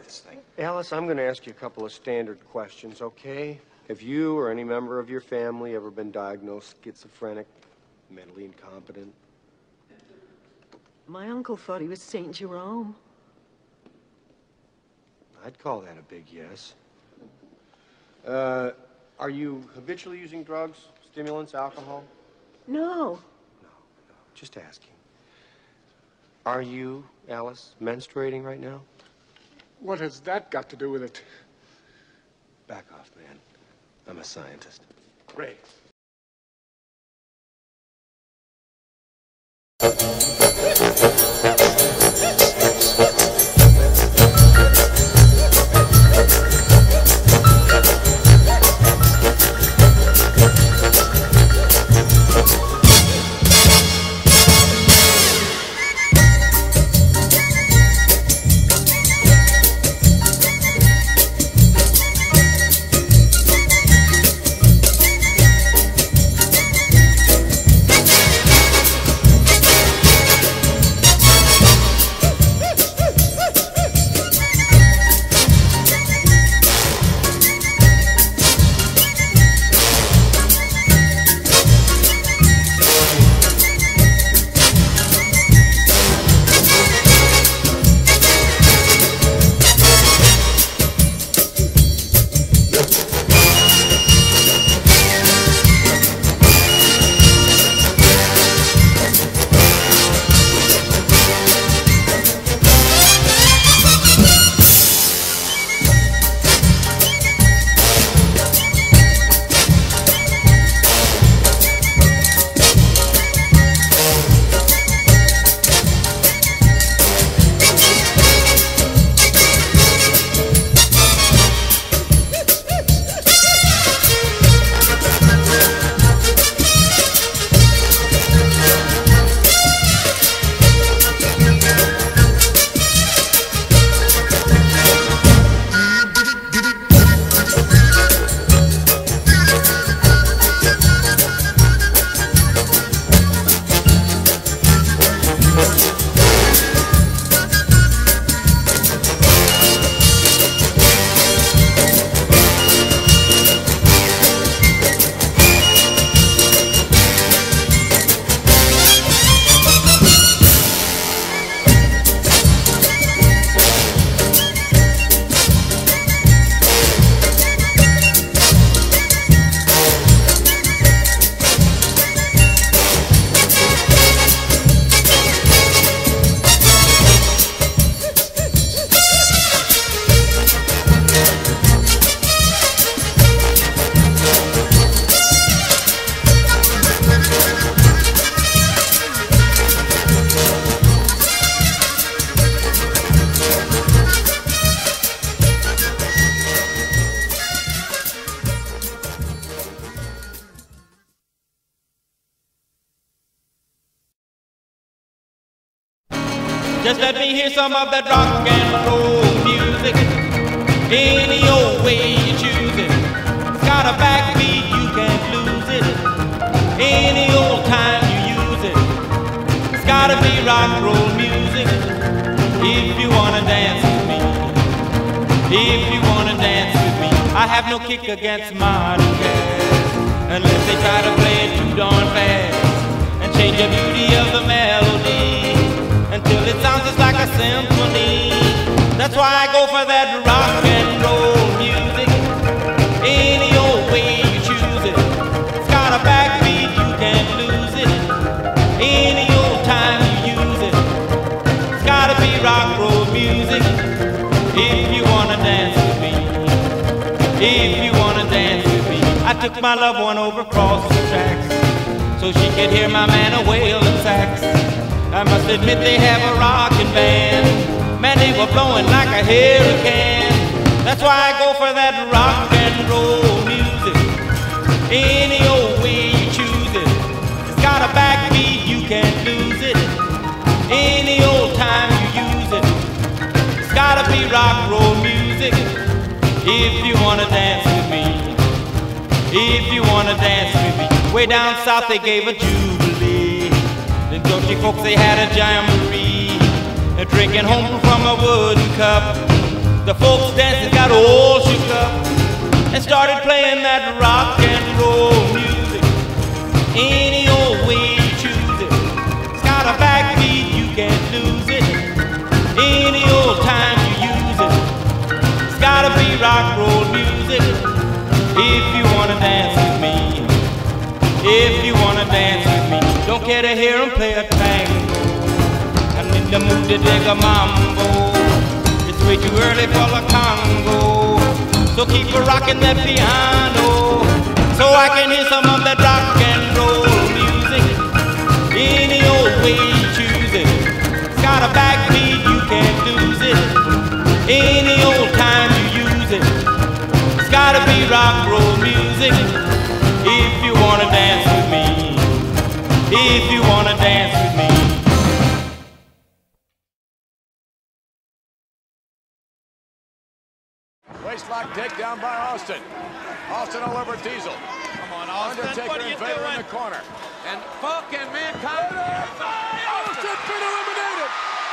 this thing. Alice, I'm going to ask you a couple of standard questions, okay? Have you or any member of your family ever been diagnosed schizophrenic, mentally incompetent? My uncle thought he was St. Jerome. I'd call that a big yes. Are you habitually using drugs, stimulants, alcohol? No. No, just asking. Are you, Alice, menstruating right now? What has that got to do with it? Back off, man. I'm a scientist. Ray. Just let me hear some of that rock and roll music. Any old way you choose it. It's got a backbeat, you can't lose it. Any old time you use it. It's gotta be rock and roll music. If you wanna dance with me. If you wanna dance with me. I have no kick against modern jazz, unless they try to play it too darn fast and change the beauty of the melody until it sounds just like a symphony. That's why I go for that rock and roll music. Any old way you choose it. It's got a backbeat, you can't lose it. Any old time you use it. It's gotta be rock and roll music. If you wanna dance with me. If you wanna dance with me. I took my loved one over across the tracks so she could hear my man a wailing sax. I must admit they have a rockin' band. Man, they were blowing like a hurricane. That's why I go for that rock and roll music. Any old way you choose it. It's got a backbeat, you can't lose it. Any old time you use it. It's gotta be rock and roll music. If you wanna dance with me. If you wanna dance with me. Way down south they gave a jubilee. The country folks, they had a jamboree, drinking home from a wooden cup. The folks dancing got all shook up and started playing that rock and roll music. Any old way you choose it. It's got a backbeat, you can't lose it. Any old time you use it. It's gotta be rock roll music. If you wanna dance with me, if you wanna dance with me, don't care to hear 'em play a tango. I'm in the mood to dig a mambo. It's way too early for the Congo. So keep a rocking that piano, so I can hear some of that rock and roll music. Any old way you choose it. It's got a backbeat, you can't lose it. Any old time you use it. It's gotta be rock roll music. If you wanna dance with me, if you wanna dance with me. Waistlock takedown by Austin. Austin all over Diesel. Come on, Austin. Undertaker What are you and Vader doing? in the corner. And Funk and Mankind. Austin's been eliminated.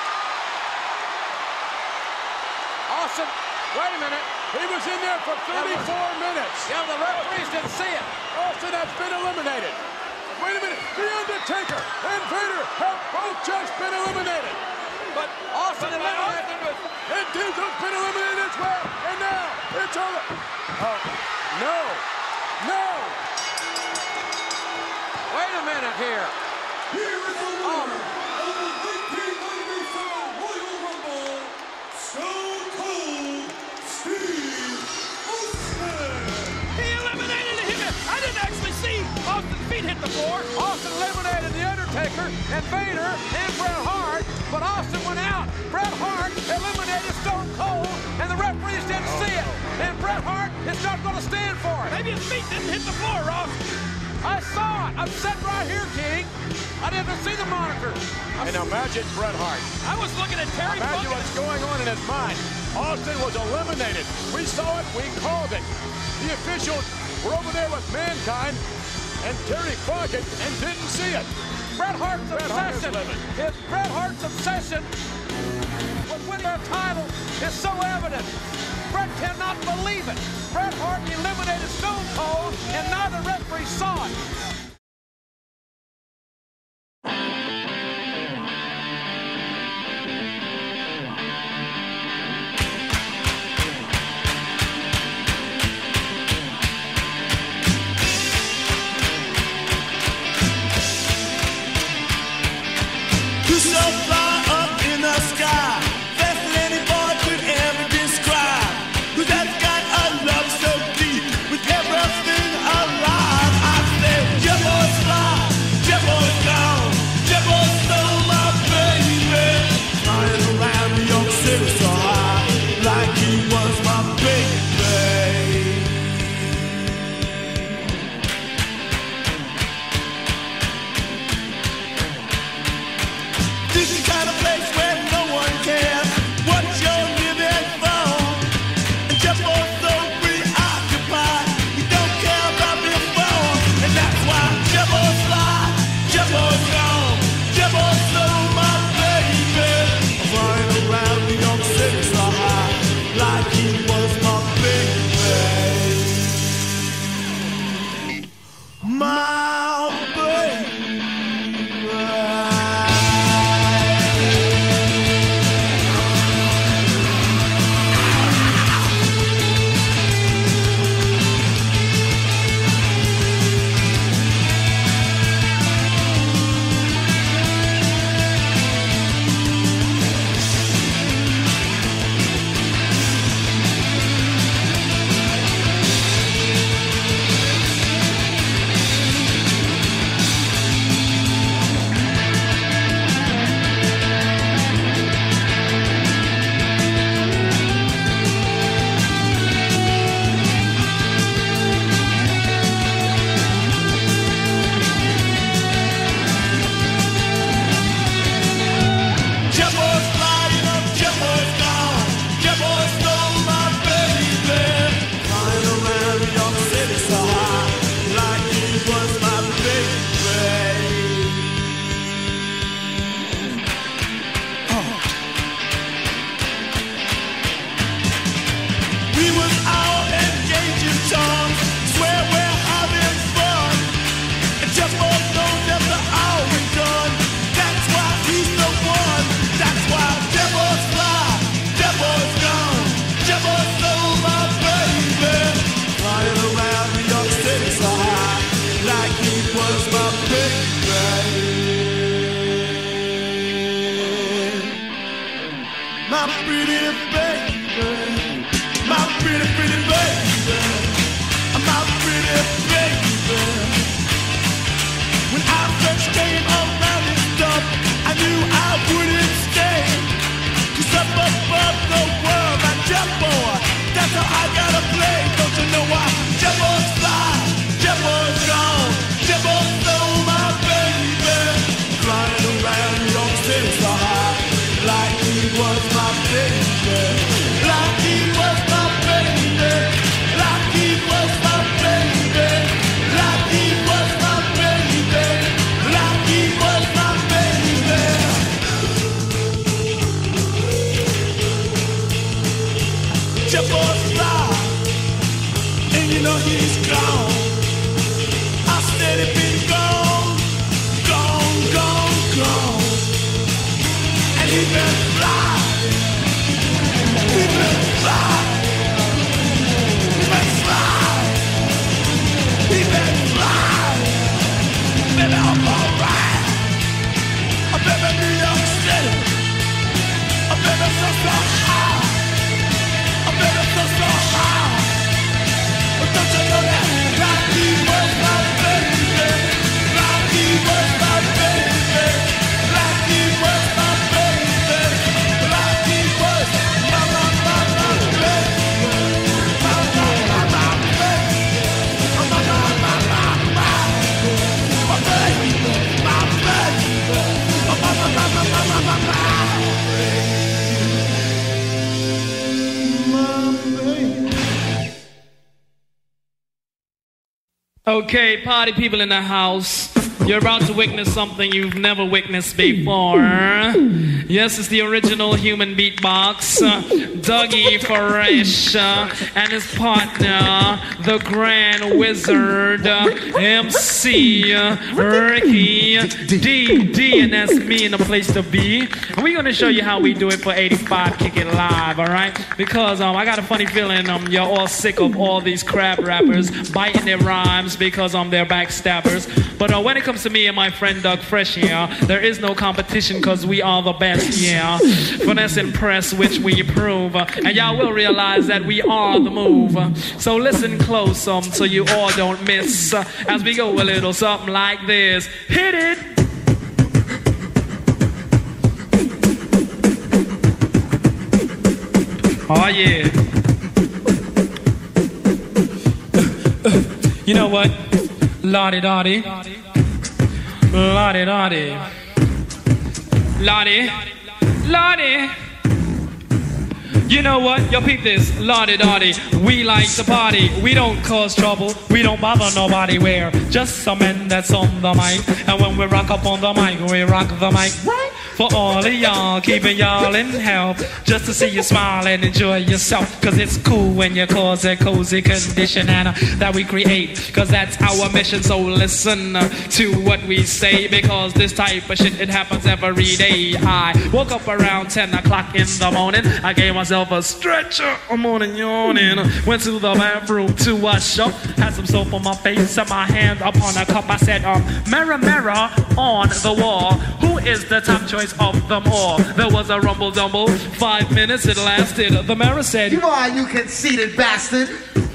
Austin, wait a minute. He was in there for 34 minutes. Yeah, the referees didn't see it. Austin has been eliminated. Wait a minute. The Undertaker and Vader have both just been eliminated. But Austin eliminated. And Diesel's been eliminated as well. And now it's over. Oh, no. No. Wait a minute here. Here is the winner of the 1997 Royal Rumble, Stone Cold Steve Austin. He eliminated him. I didn't actually see Austin's feet hit the floor. Austin eliminated The Undertaker and Vader and Bret Hart, but Austin went out. Bret Hart eliminated Stone Cold, and the referees didn't see it. And Bret Hart is not going to stand for it. Maybe his feet didn't hit the floor, Ross. I saw it. I'm sitting right here, King. I didn't see the monitor. And imagine Bret Hart. I was looking at Terry Funk. Imagine what's going on in his mind. Austin was eliminated. We saw it. We called it. The officials were over there with Mankind and Terry Funk and didn't see it. Bret Hart's obsession. Bret Hart's obsession with winning a title is so evident. Bret cannot believe it. Bret Hart eliminated Stone Cold, and neither referee saw it. You so fly up in the sky, faster than any boy could ever describe. You just got a love so deep with everything alive. I said, Jebbo's fly, Jebbo's gone, Jebbo stole my baby. Flying around New York City so high, like he was my baby. This is the kind of place where no one cares what you're living for. And Jebbo's so preoccupied, he don't care about being born. And that's why Jebbo's fly, Jebbo's gone, Jebbo stole my baby. Flying around New York City so high, like he was my baby. My baby. your boy fly, and you know he's gone. I steady been gone, gone, gone, gone. And he been fly, he been fly, he been fly, he been fly. Baby, I'm alright. Baby, New York City. Baby, so high. Baby, so high. But don't you know that Rocky was my baby? Rocky was my baby. Rocky was my baby. Rocky was my baby. Okay, party people in the house, you're about to witness something you've never witnessed before. Yes, it's the original human beatbox, Dougie Fresh, and his partner, the Grand Wizard, MC Ricky D, and that's me in the place to be. And we're gonna show you how we do it for 85 Kick It Live, all right? Because I got a funny feeling you're all sick of all these crab rappers biting their rhymes because they're backstabbers. But when it comes to me and my friend Doug Fresh here, there is no competition because we are the best, yeah. Finesse and press, which we prove. And y'all will realize that we are the move. So listen close so you all don't miss as we go a little something like this. Hit it! Oh yeah. You know what? Lottie-dottie. Lottie-dottie. Lottie. Lottie. You know what? Yo, peep this. Lottie-dottie. We like to party. We don't cause trouble. We don't bother nobody. We're just some men that's on the mic. And when we rock up on the mic, we rock the mic. Right? For all of y'all, keeping y'all in health. Just to see you smile and enjoy yourself. Cause it's cool when you cause a cozy condition and that we create. Cause that's our mission. So listen to what we say. Because this type of shit, it happens every day. I woke up around 10 o'clock in the morning. I gave myself a stretcher. I'm on and yawning. Went to the bathroom to wash up. Had some soap on my face and my hand upon a cup. I said, mirror, mirror on the wall. Who is the top choice of them all? There was a rumble dumble. 5 minutes it lasted. The mirror said, "You are, you conceited bastard."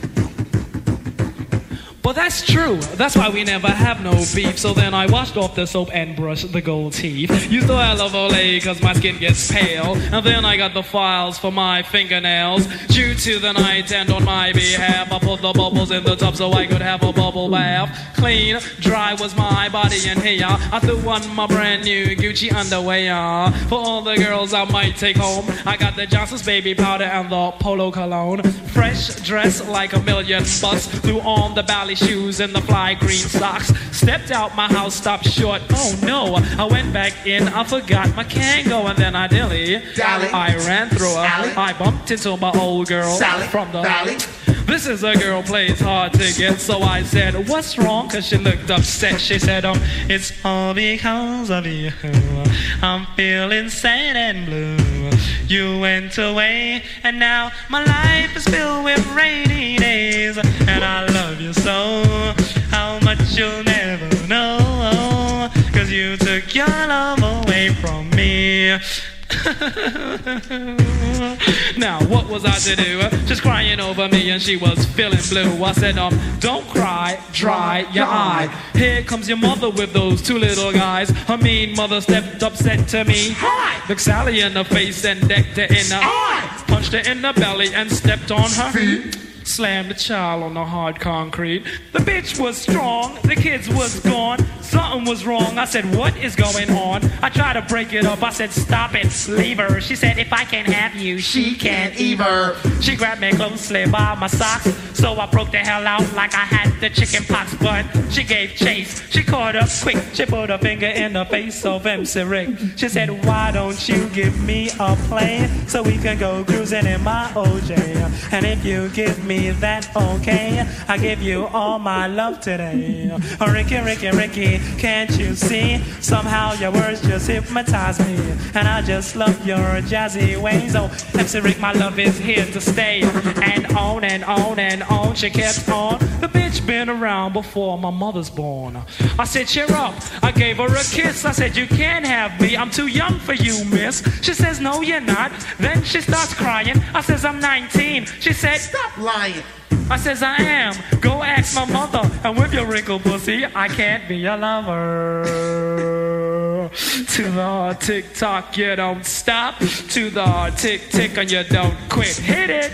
But that's true. That's why we never have no beef. So then I washed off the soap and brushed the gold teeth. Used to have Olay cause my skin gets pale. And then I got the files for my fingernails. Due to the night and on my behalf, I put the bubbles in the tub so I could have a bubble bath. Clean, dry was my body and hair. I threw on my brand new Gucci underwear. For all the girls I might take home, I got the Johnson's baby powder and the Polo cologne. Fresh dress like $1,000,000. Threw on the ballet shoes and the fly green socks. Stepped out my house, stopped short. Oh no, I went back in, I forgot my Kango, and then I dilly. I ran through her. Sally. I bumped into my old girl Sally. from the Sally. This is a girl plays hard to get. So I said, what's wrong? Cause she looked upset. She said, it's all because of you. I'm feeling sad and blue. You went away and now my life is filled with rainy days. And I love you so, how much you'll never know. Cause you took your love away from me. Now what was I to do? Just crying over me and she was feeling blue. I said, don't cry, dry your eye. Here comes your mother with those two little guys. Her mean mother stepped up, said to me, hi. Looked Sally in the face and decked her in the eye. Punched her in the belly and stepped on her feet. Slammed the child on the hard concrete. The bitch was strong, the kids was gone. something was wrong. I said, what is going on? I tried to break it up. I said, stop it, leave her. She said, if I can't have you, she can't either. She grabbed me closely by my socks, so I broke the hell out like I had the chicken pox. But she gave chase. She caught up quick. She put her finger in the face of MC Rick. She said, why don't you give me a plane so we can go cruising in my OJ? And if you give me that okay, I give you all my love today. Oh, Ricky, Ricky, Ricky, can't you see? Somehow your words just hypnotize me, and I just love your jazzy ways. Oh, MC Rick, my love is here to stay. And on and on and on she kept on. The bitch been around before my mother's born. I said, cheer up. I gave her a kiss. I said, you can't have me. I'm too young for you, miss. She says, no, you're not. Then she starts crying. I says, I'm 19. She said, Stop lying. I says, I am. Go ask my mother. And with your wrinkled pussy, I can't be your lover. To the hard tick-tock, you don't stop. To the hard tick-tick, and you don't quit. Hit it.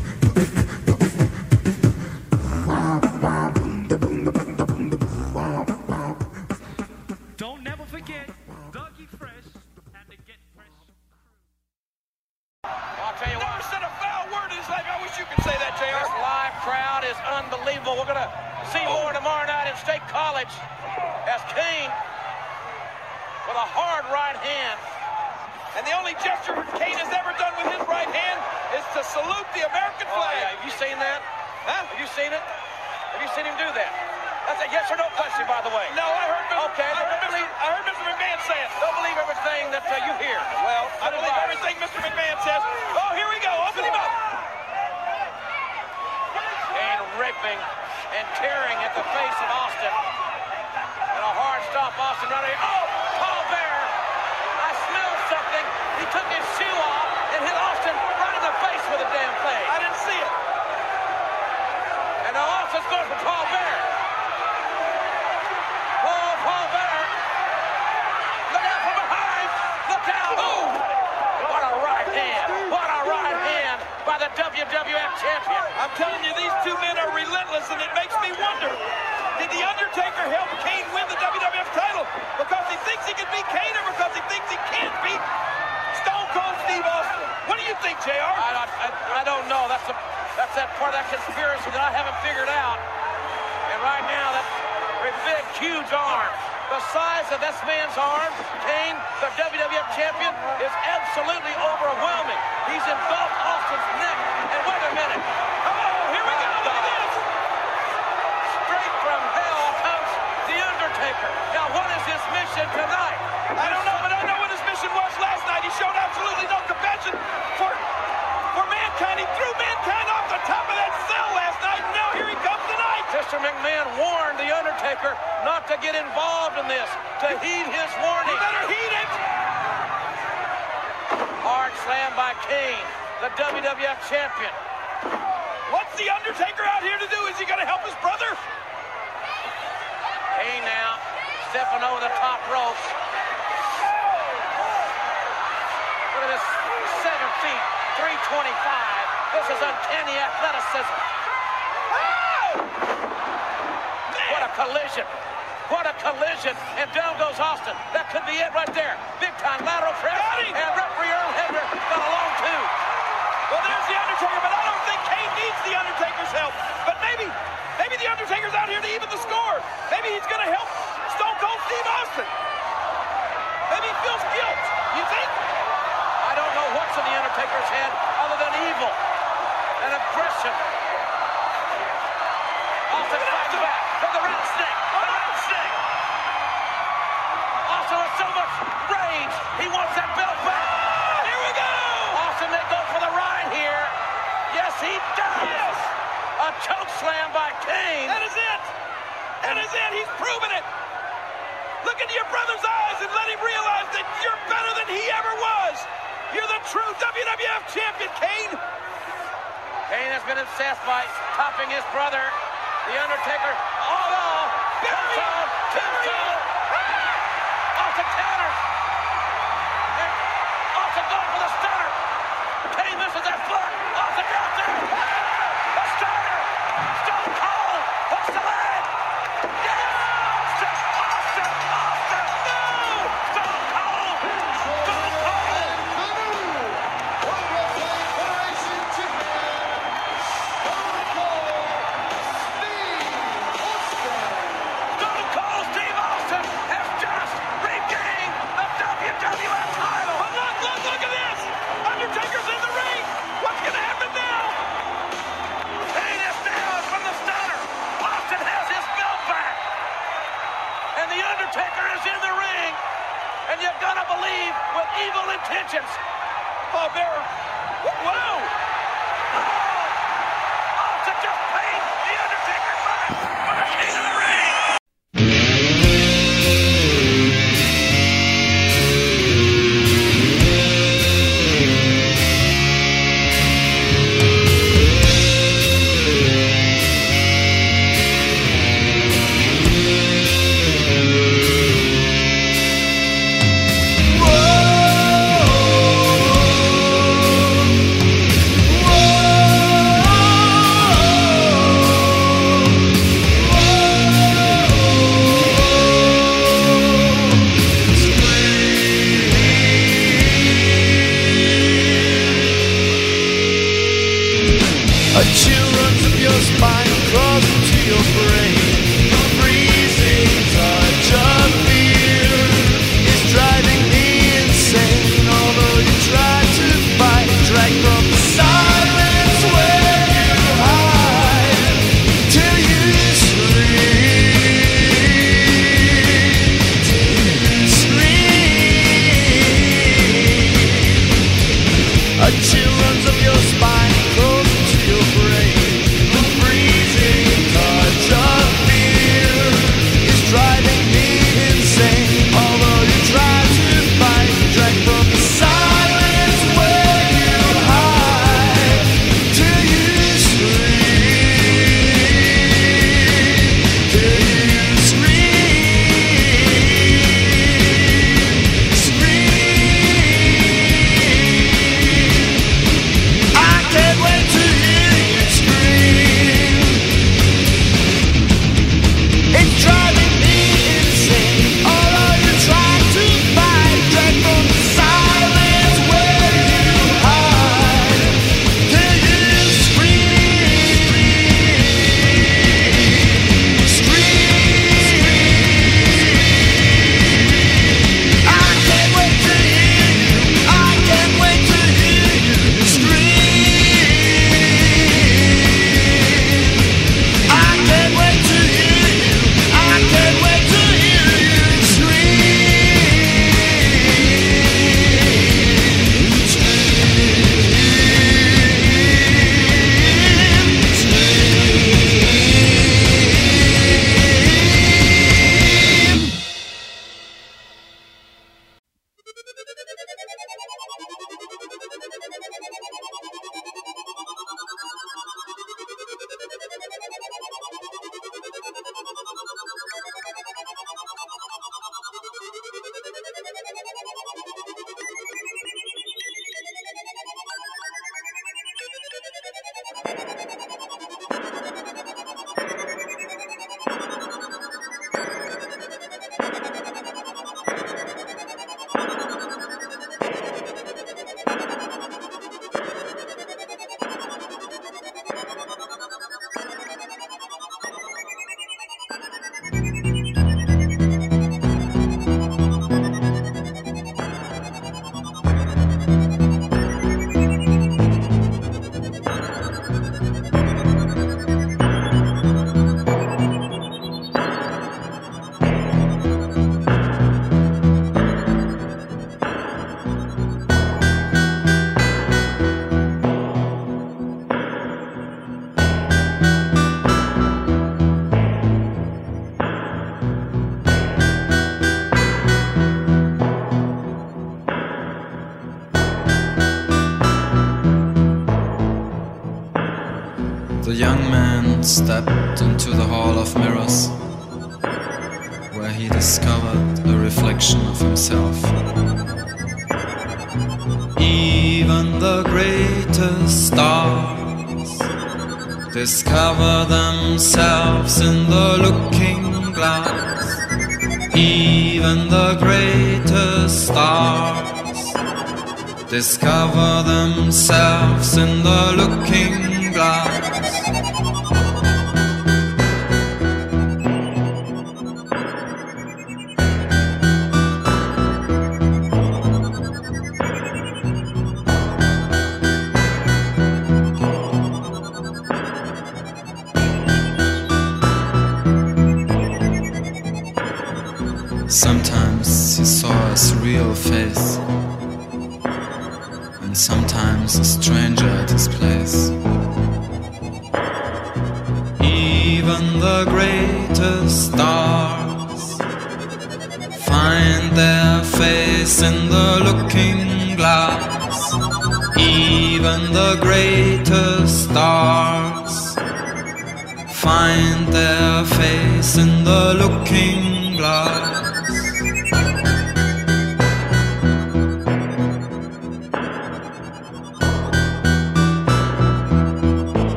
Don't never forget Dougie Fresh and to get fresh. I'll tell you what. Never said a foul word in his life. I wish you could say that, JR. This live crowd is unbelievable. We're going to see more tomorrow night at State College as Kane with a hard right hand. And the only gesture Kane has ever done with his right hand is to salute the American flag. Yeah. Have you seen that? Huh? Have you seen it? Have you seen him do that? That's a yes or no question, by the way. No, I heard Mr. McMahon say it. Don't believe everything that you hear. Well, I believe everything Mr. McMahon says. Oh, here we go. Open him up. Kane ripping and tearing at the face of Austin. And a hard stop, Austin running. Oh, Paul Bear. I smell something. He took his shoe off and hit Austin right in the face with a damn thing. I didn't see it. And now Austin's going for Paul Bear. Paul Bear. Look out from behind. Look out. Oh, what a right hand. What a right hand by the WWF champion. I'm telling you, these two men are relentless, and it makes me wonder, did The Undertaker help Kane win the WWF title because he thinks he can beat Kane or because he thinks he can't beat Stone Cold Steve Austin? What do you think, JR? I don't know. That's that part of that conspiracy that I haven't figured out. And right now, that big, huge arm, the size of this man's arm, Kane, the WWF champion, is absolutely overwhelming. He's engulfed Austin's neck. And wait a minute. Oh, here we go. Look at this. Straight from hell comes The Undertaker. Now, what is his mission tonight? I don't know, but I know what his mission was last night. He showed absolutely no compassion for mankind. He threw mankind off the top of that cell last night. And now here he comes tonight. Mr. McMahon warned The Undertaker not to get involved in this, to heed his warning. You better heed it. Hard slam by Kane, the WWF champion. What's The Undertaker out here to do? Is he going to help his brother? Kane now stepping over the top rope. Look at this, 7 feet, 325. This is uncanny athleticism. What a collision. What a collision. And down goes Austin. That could be it right there. Big time lateral press. And referee Earl Hebner got along too. Well, there's The Undertaker, but I don't think Kane needs The Undertaker's help. But maybe The Undertaker's out here to even the score. Maybe he's going to help Stone Cold Steve Austin. Maybe he feels guilt. You think? I don't know what's in The Undertaker's head other than evil and aggression. Austin fighting back from the rattlesnake. Austin with so much rage, he wants that belt back. Here we go. Austin may go for the ride here. Yes, he does. A choke slam by Kane. That is it. That is it. He's proven it. Look into your brother's eyes and let him realize that you're better than he ever was. You're the true WWF champion, Kane. Kane has been obsessed by topping his brother, The Undertaker. Oh, tombstone. Austin counters. And Austin going for the stunner. Kane misses that foot. Austin down there. The stunner. Stone Cold. Hooks the leg. Yes. Austin A chill runs up your spine, crawls into your brain. The freezing touch of fear is driving me insane. Although you try to fight, drag from the silence where you hide till you scream. Scream. A chill runs up your spine, crawls into your brain. The freezing touch of fear is driving me insane. Although you try to fight, drag from the silence where you hide till you scream. Till you scream. Scream. I can't wait to hear you scream. It's driving me insane. Although you try to fight, drag from the silence where you hide till you scream. Scream. I can't wait to hear you. I can't wait to hear you scream. I can't wait to hear you. I can't wait to hear you The young man stepped into the hall of mirrors, where he discovered a reflection of himself. Even the greatest stars discover themselves in the looking glass. Even the greatest stars discover themselves in the looking glass. Sometimes he saw his real face, and sometimes a stranger at his place. Even the greatest stars find their face in the looking glass. Even the greatest stars find their face in the looking glass.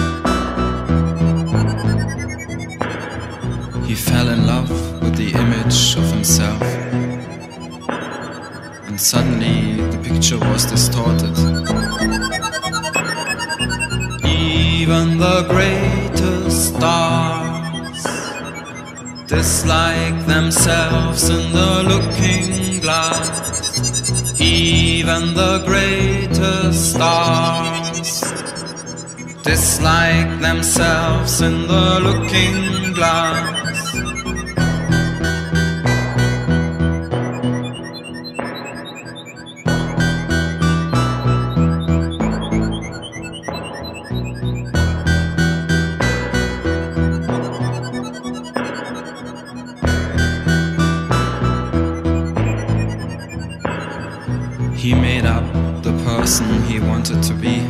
He fell in love with the image image of himself. And suddenly the picture was distorted. Even the greatest stars dislike themselves in the looking glass. Even the greatest stars dislike themselves in the looking glass. He made up the person he wanted to be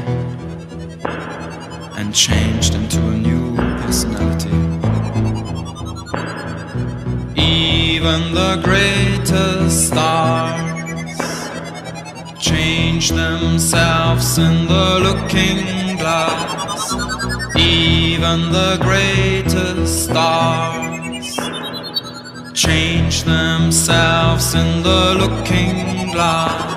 and changed into a new personality. Even the greatest stars change themselves in the looking glass. Even the greatest stars change themselves in the looking glass.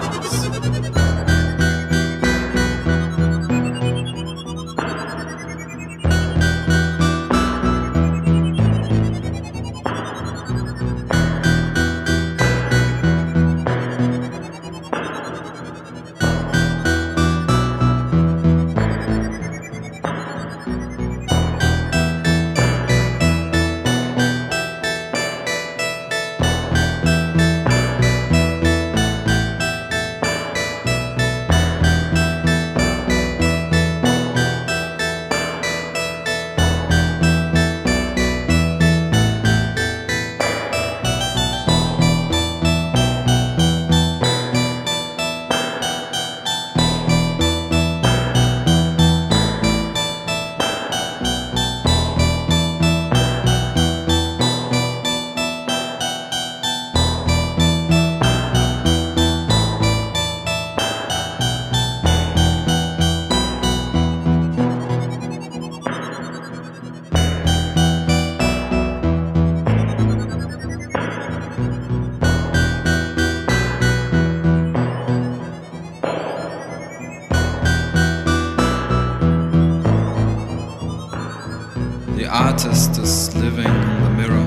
The artist is living in the mirror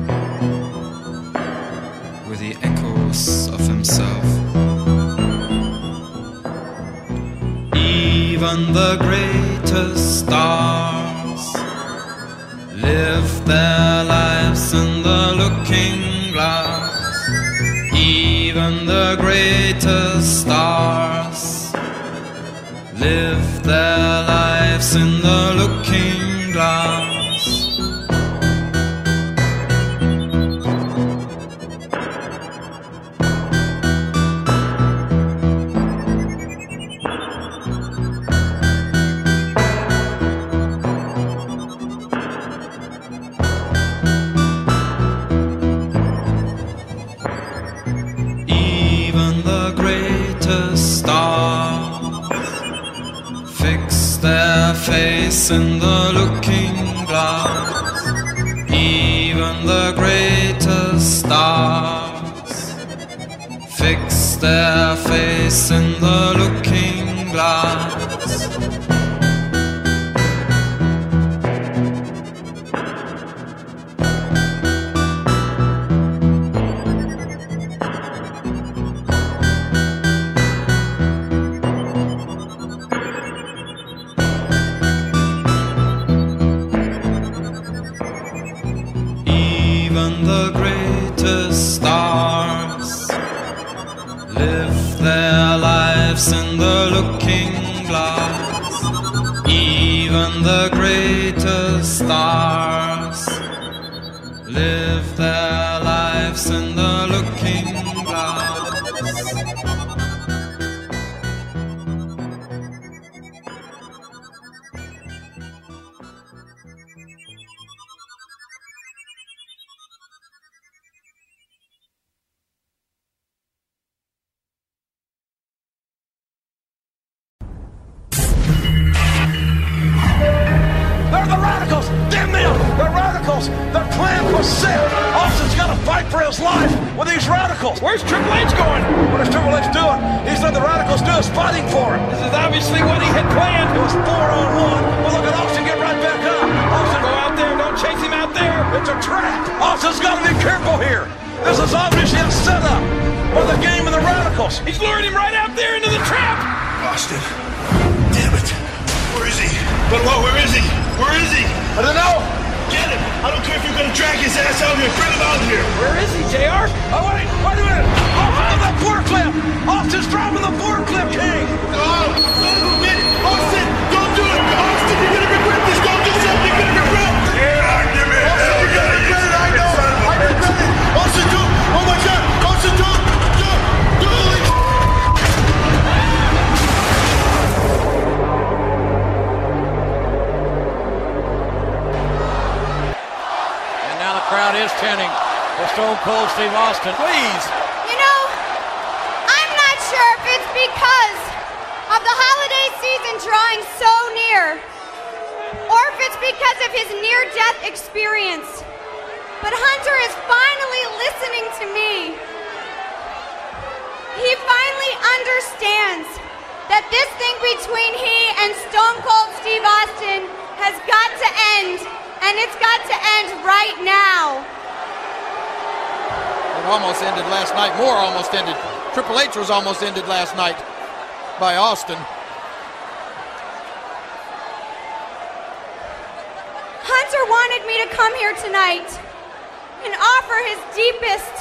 with the echoes of himself. Even the greatest stars live their lives in the looking glass. Even the greatest stars live their lives in the looking glass. Even the greatest stars fix their face in the looking glass. Even the greatest stars fix their face in the looking glass. Even the greatest stars live their lives in the looking glass. Even the greatest stars live their lives in the looking glass. They're the radicals! Damn them! They're radicals! Their plan was set! Austin's gonna fight for for his life with these radicals. Where's Triple H going? What is Triple H doing? He's let the radicals do his fighting for him. This is obviously what he had planned. It was 4-on-1. But look at Austin get right back up. Austin, go out there. Don't chase him out there. It's a trap. Austin's got to be careful here. This is obviously a setup for the game of the radicals. He's luring him right out there into the trap. Austin. Damn it. Where is he? But what? Where is he? Where is he? I don't know. Get him. I don't care if you're going to drag his ass out here. Bring him out here. Where is he, JR? Oh, wait a minute. Oh, that forklift. Austin's driving the forklift, King. Oh, son of a bitch. Austin, don't do it. Austin, you're going to regret this. Don't do something you're going to regret. Yeah, give me Austin, you're going to regret it. I know. I regret it. Austin, do it. Oh, my God. Austin, do it. Do it. Do it. Crowd is chanting for Stone Cold Steve Austin. Please. You know, I'm not sure if it's because of the holiday season drawing so near, or if it's because of his near-death experience. But Hunter is finally listening to me. He finally understands that this thing between he and Stone Cold Steve Austin has got to end. And it's got to end right now. It almost ended last night. More almost ended. Triple H was almost ended last night by Austin. Hunter wanted me to come here tonight and offer his deepest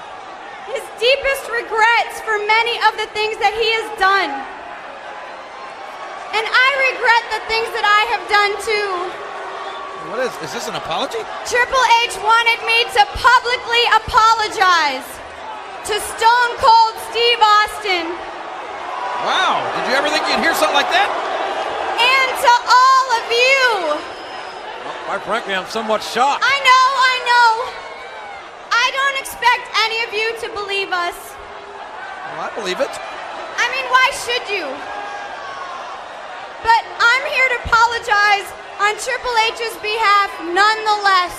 regrets for many of the things that he has done. And I regret the things that I have done too. What is this an apology? Triple H wanted me to publicly apologize to Stone Cold Steve Austin. Wow, did you ever think you'd hear something like that? And to all of you. Well, quite frankly, I'm somewhat shocked. I know. I don't expect any of you to believe us. Well, I believe it. I mean, why should you? But I'm here to apologize on Triple H's behalf, nonetheless.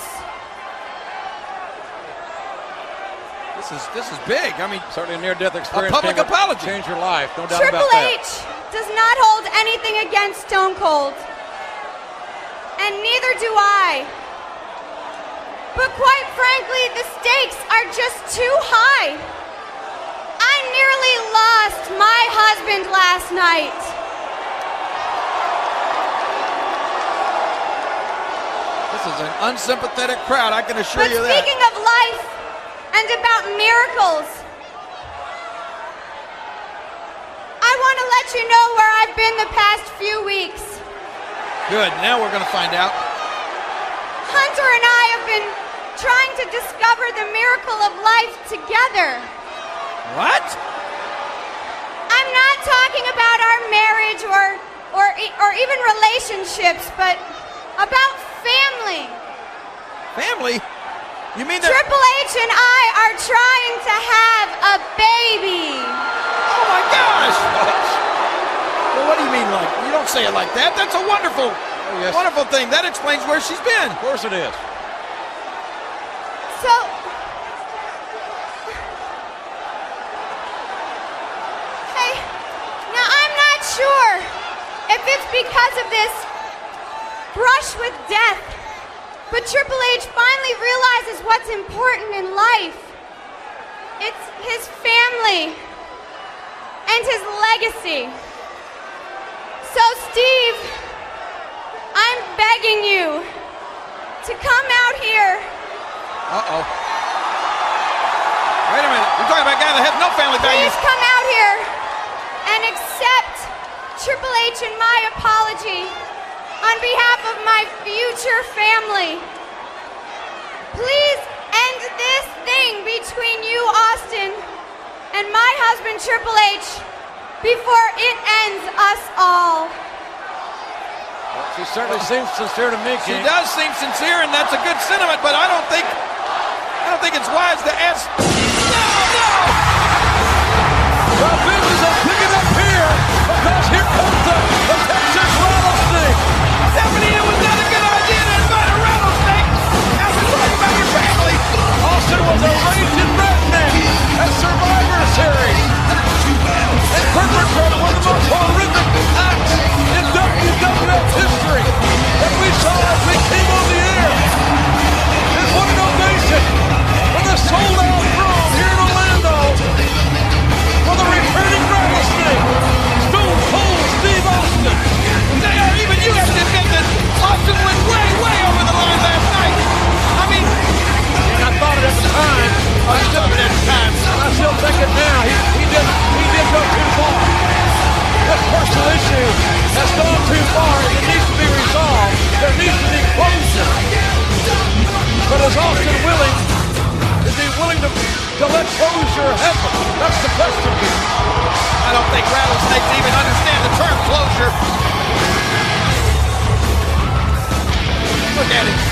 This is big. I mean, certainly a near-death experience. A public apology. Change your life, no doubt Triple about that. H does not hold anything against Stone Cold, and neither do I. But quite frankly, the stakes are just too high. I nearly lost my husband last night. This is an unsympathetic crowd, I can assure you that. But speaking of life and about miracles, I want to let you know where I've been the past few weeks. Good, now we're going to find out. Hunter and I have been trying to discover the miracle of life together. What? I'm not talking about our marriage or even relationships, but about family. Family? You mean that? Triple H and I are trying to have a baby. Oh my gosh! Well, what do you mean like? You don't say it like that. That's a wonderful, wonderful thing. That explains where she's been. Of course it is. So, hey, now I'm not sure if it's because of this brush with death, but Triple H finally realizes what's important in life. It's his family and his legacy. So, Steve, I'm begging you to come out here. Uh-oh. Wait a minute. You're talking about a guy that has no family values. Please come out here and accept Triple H and my apology on behalf of my future family. Please end this thing between you, Austin, and my husband, Triple H, before it ends us all. Well, she certainly seems sincere to me, King. She does seem sincere, and that's a good sentiment, but I don't think it's wise to ask. No! The business is picking up here, because here comes the Texas rattlesnake. Stephanie, it was not a good idea to invite a rattlesnake. Now we're talking about your family. Austin was a raised is Austin willing? Is he willing to let closure happen? That's the question here. I don't think Rattlesnakes even understand the term closure. Look at it.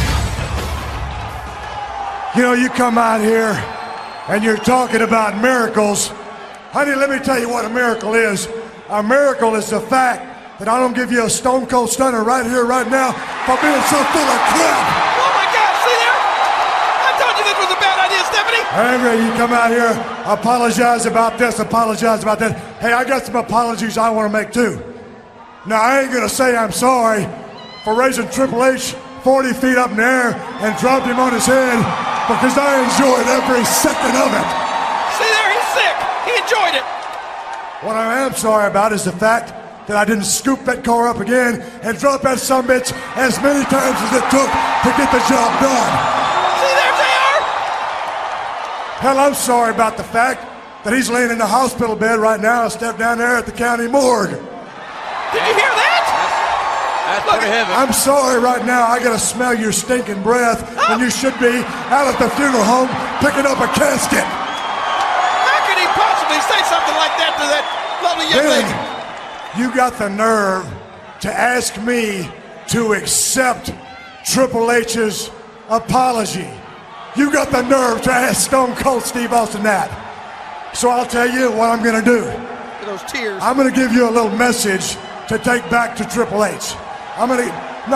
You know, you come out here and you're talking about miracles. Honey, let me tell you what a miracle is. A miracle is the fact that I don't give you a stone cold stunner right here, right now, for being so full of crap. Oh my God, see there? I told you this was a bad idea, Stephanie. Andrea, you come out here, apologize about this, apologize about that. Hey, I got some apologies I want to make too. Now, I ain't gonna say I'm sorry for raising Triple H 40 feet up in the air and dropped him on his head, because I enjoyed every second of it. See there, he's sick. He enjoyed it. What I am sorry about is the fact that I didn't scoop that car up again and drop that sumbitch as many times as it took to get the job done. See there, JR? Hell, I'm sorry about the fact that he's laying in the hospital bed right now, step down there at the county morgue. Did you hear that? That's pretty heavy. I'm sorry right now, I gotta smell your stinking breath when you should be out at the funeral home picking up a casket. How could he possibly say something like that to that lovely young lady? You got the nerve to ask me to accept Triple H's apology. You got the nerve to ask Stone Cold Steve Austin that. So I'll tell you what I'm gonna do. Look at those tears. I'm gonna give you a little message to take back to Triple H. I'm gonna, no.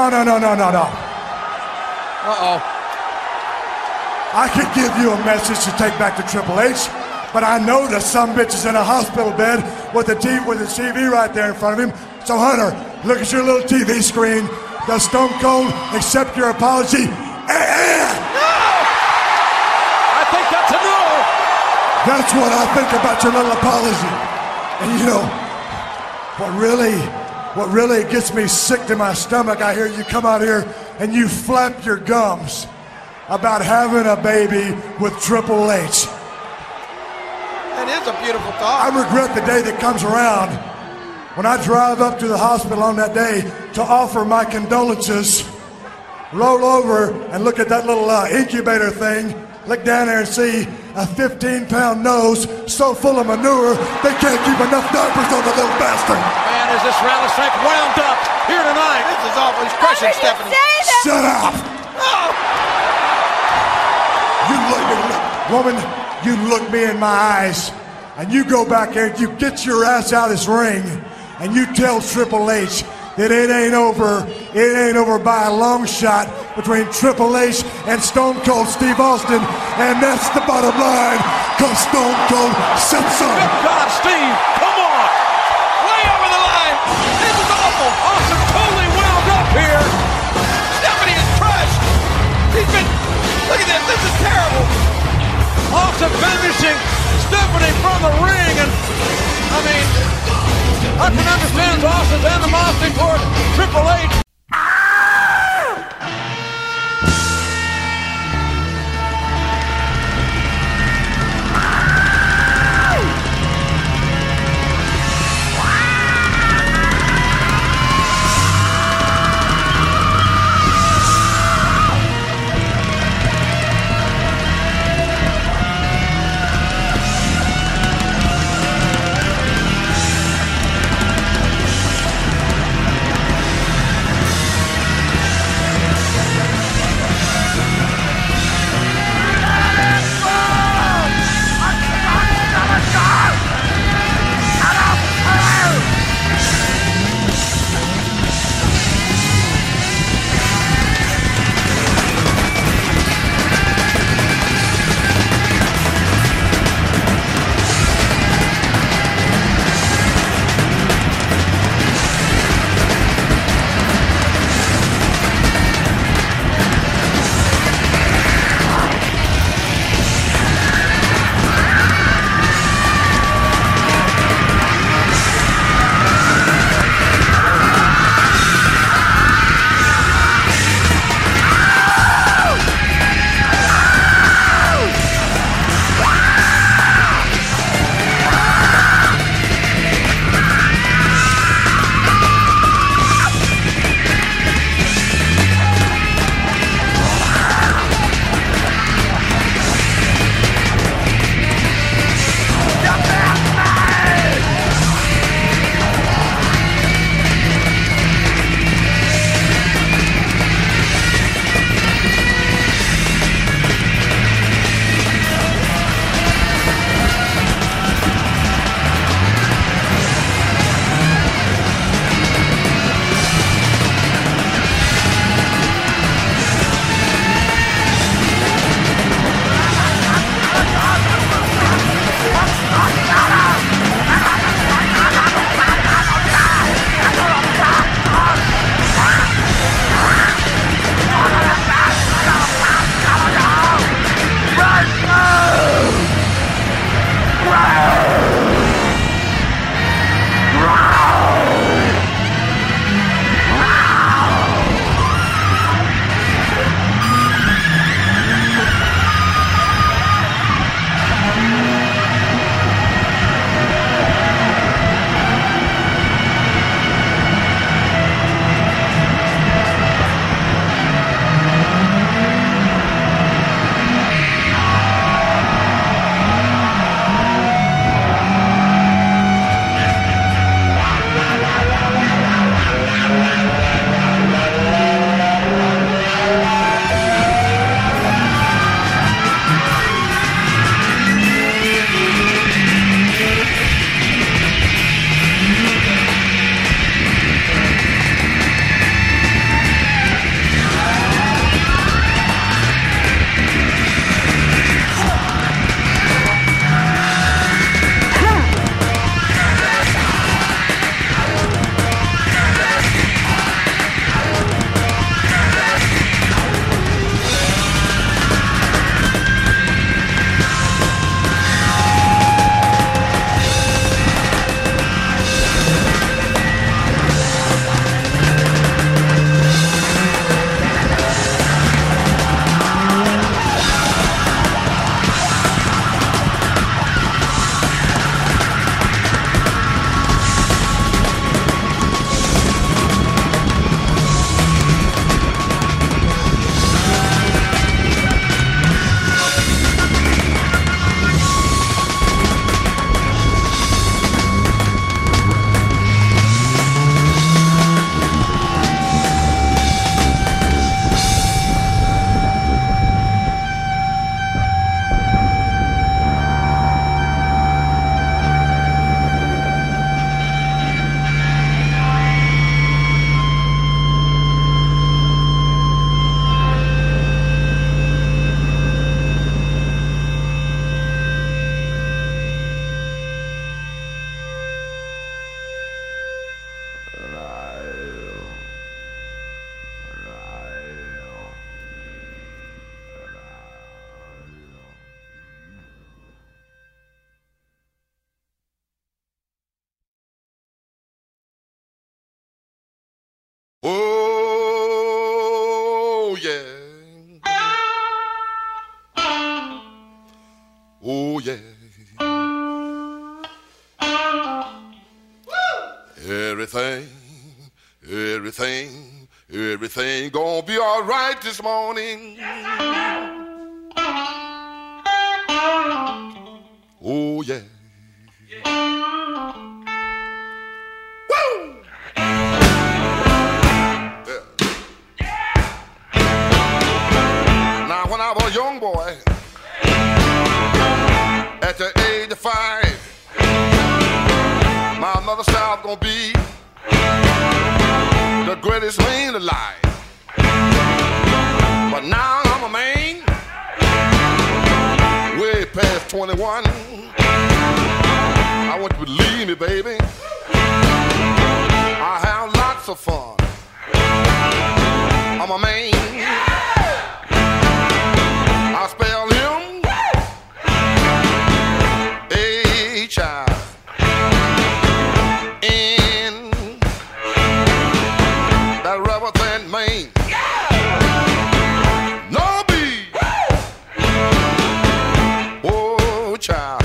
Uh-oh. I could give you a message to take back to Triple H, but I know the sumbitch is in a hospital bed with the TV right there in front of him. So Hunter, look at your little TV screen. Does Stone Cold accept your apology? No! I think that's a no. That's what I think about your little apology. And you know, what really gets me sick to my stomach, I hear you come out here and you flap your gums about having a baby with Triple H. That is a beautiful thought. I regret the day that comes around when I drive up to the hospital on that day to offer my condolences, roll over and look at that little incubator thing, look down there and see a 15-pound nose so full of manure they can't keep enough diapers on the little bastard. Man, is this rattlesnake wound up here tonight? This is awful. He's crushing Stephanie. Shut up! Oh. Woman, you look me in my eyes and you go back there and you get your ass out of this ring and you tell Triple H that it ain't over by a long shot between Triple H and Stone Cold Steve Austin, and that's the bottom line, because Stone Cold said so. Good God, Steve, come on! Way over the line! This is awful! Austin totally wound up here! Stephanie is crushed! She's been... Look at this, this is terrible! Austin vanishing Stephanie from the ring, and I mean, I can understand Austin's animosity toward Triple H. Everything gonna be all right this morning. Oh, yeah. Woo! Now, when I was a young boy, at the age of 5, my mother said I was gonna be the greatest man alive. But now I'm a man, way past 21. I want you to believe me, baby, I have lots of fun. I'm a man. I spell him H-I-N, that rubber thin man. No B. Oh, child.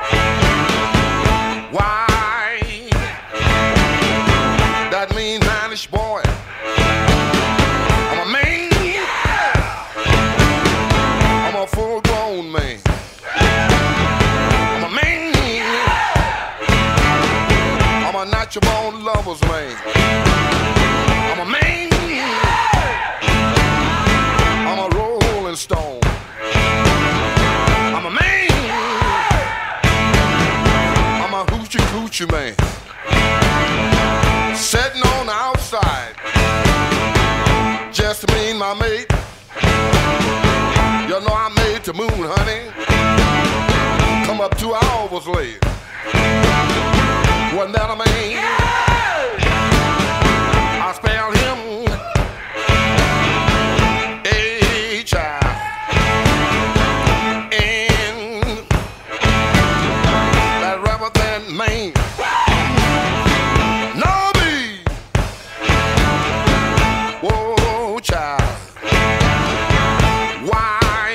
Why? That mean mannish boy. I'm a man. I'm a full-grown man. I'm a man. I'm a natural-born lover's man. I'm a man. I'm a rolling stone. I'm a man. I'm a hoochie coochie man. Sitting on the outside, just me and my mate. You know I made the moon, honey. Come up 2 hours late. Wasn't that a man? I spell him H-I-N, that rubber thin man. No B. Whoa, child. Why?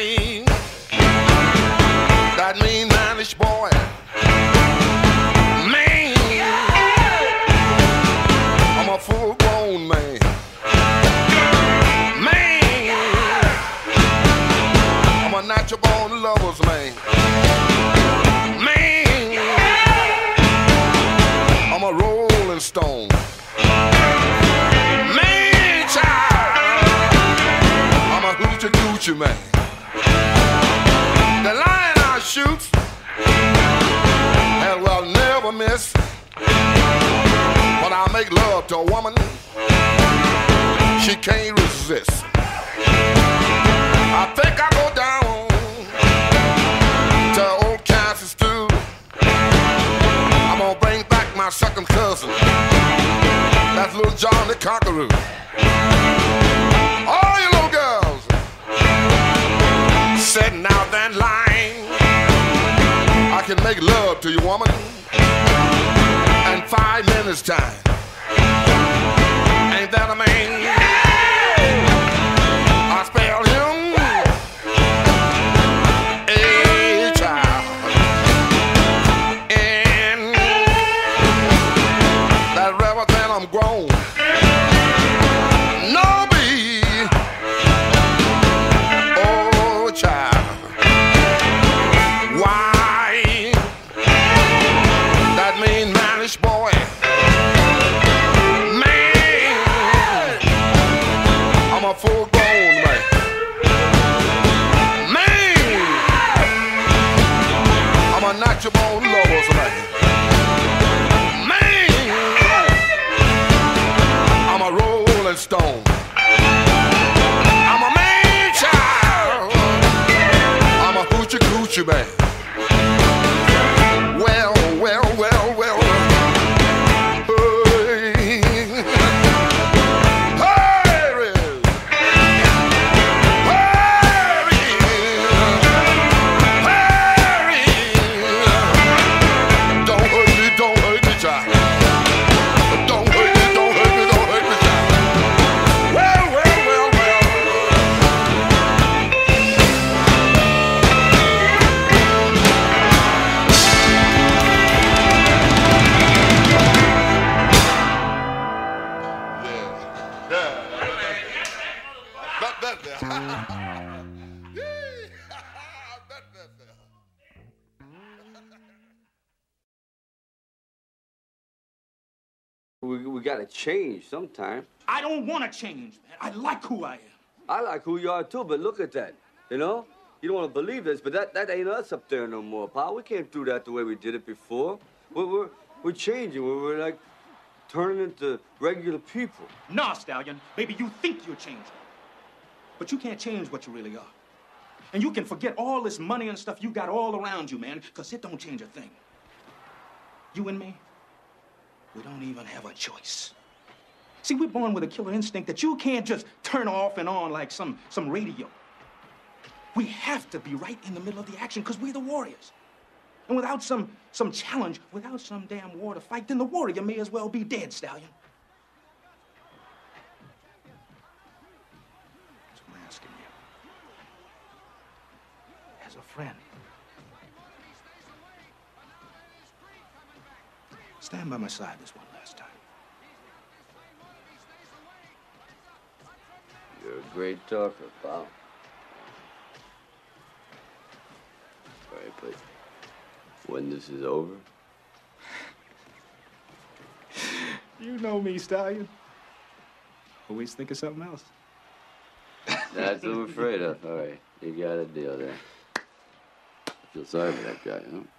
That mean mannish boy. Man. I'm a full-grown man. Man. I'm a natural-born lover's man. Man. I'm a rolling stone. Man, child. I'm a hoochie coochie man. The lion I shoot, and will never miss. When I make love to a woman, she can't resist. I think I go down to old Kansas too. I'm gonna bring back my second cousin. That's little John the Conqueror. All you little girls sitting out that line, I can make love to you, woman, in 5 minutes time. Ain't that a man? I spell him H-I-N, that rubber thin I'm grown. No B. Oh, child. Why? That mean mannish boy. Man. I'm a full-grown man. Man. I'm a natural-born lover's man. Man. I'm a rolling stone. I'm a man child. I'm a hoochie coochie man. Well, well, well, well. Hey. Hurry. Hurry. Hurry. Don't hurt me, child. Don't hurt me, don't hurt me, don't hurt me, child. Well, well, well, well. We gotta change sometime. I don't want to change, man. I like who I am. I like who you are, too, but look at that, you know? You don't want to believe this, but that ain't us up there no more, pal. We can't do that the way we did it before. We're changing. We're like turning into regular people. Nah, Stallion. Baby, you think you're changing. But you can't change what you really are. And you can forget all this money and stuff you got all around you, man, because it don't change a thing. You and me, we don't even have a choice. See, we're born with a killer instinct that you can't just turn off and on like some radio. We have to be right in the middle of the action because we're the warriors. And without some challenge, without some damn war to fight, then the warrior may as well be dead, Stallion. So I'm asking you, as a friend, stand by my side this one last time. You're a great talker, pal. Right, but when this is over? You know me, Stallion. Always think of something else. That's what I'm afraid of. All right, you got a deal there. I feel sorry for that guy, huh?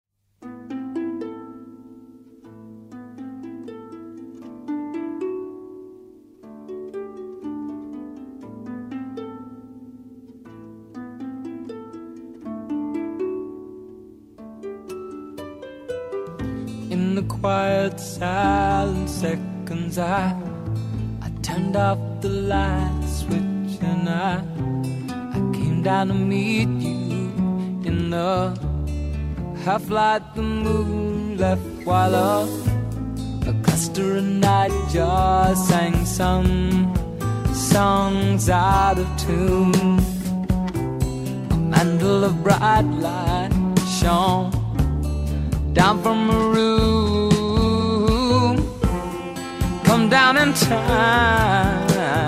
In the quiet, silent seconds, I turned off the light switch and I came down to meet you in the half-light the moon left while a cluster of nightjars sang some songs out of tune. A mantle of bright light shone down from a room, come down in time.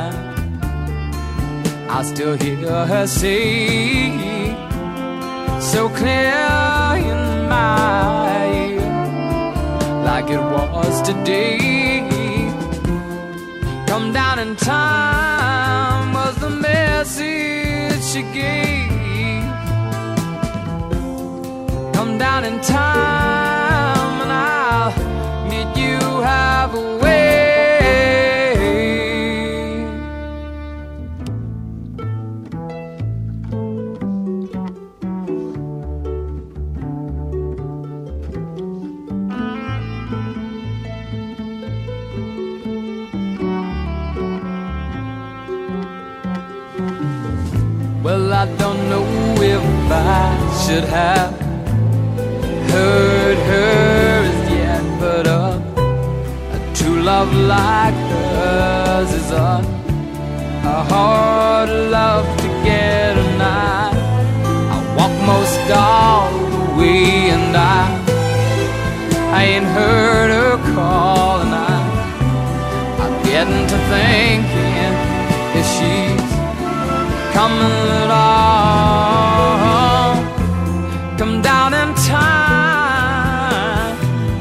I still hear her say, so clear in my ear, like it was today. Come down in time was the message she gave. Come down in time and I'll meet you halfway. Well, I don't know if I should have heard her as yet, but a true love like hers is a hard love to get, and I walk most all the way, and I ain't heard her call, and I'm getting to thinking if she's coming at all. Come down in time,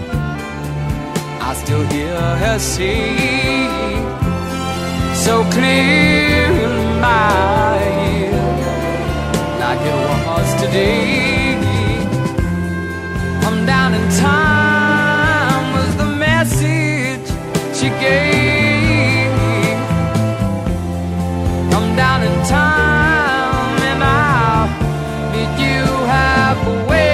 I still hear her say, so clear in my ear, like it was today. Come down in time was the message she gave. Come down in time and I'll meet you halfway.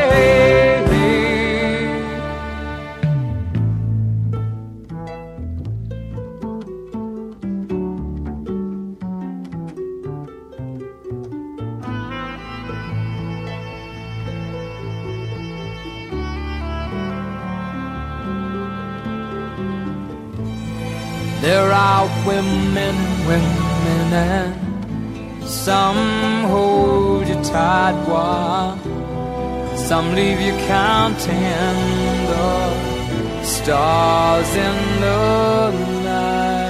There are women, and some hold you tight while some leave you counting the stars in the night.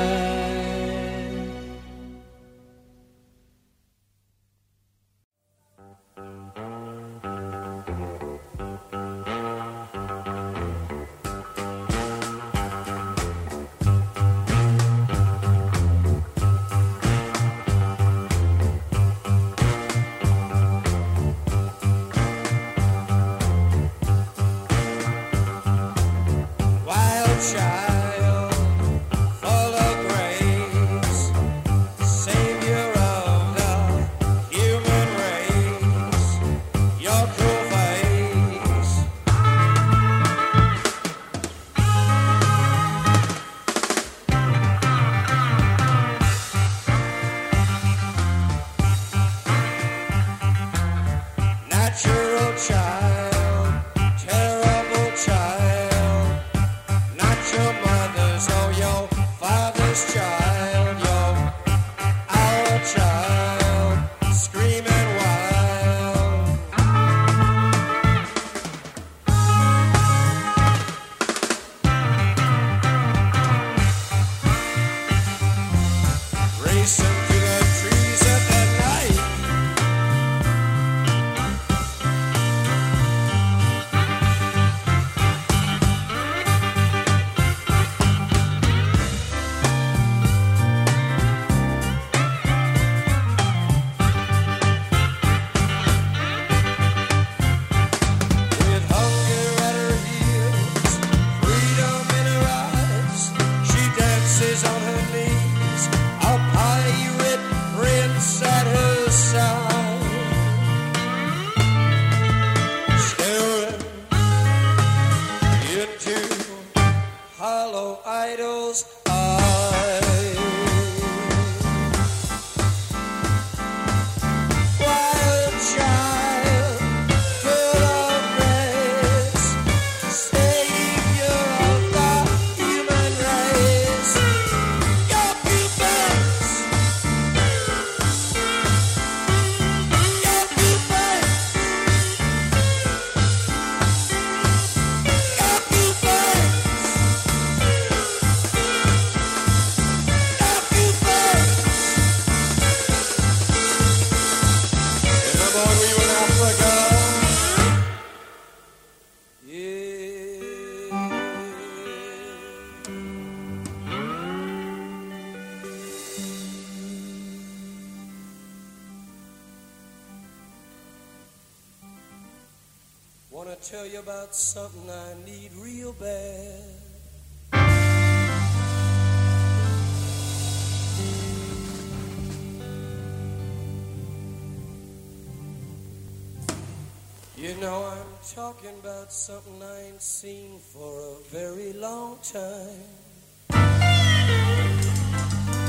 tell you about something I need real bad. You know I'm talking about something I ain't seen for a very long time.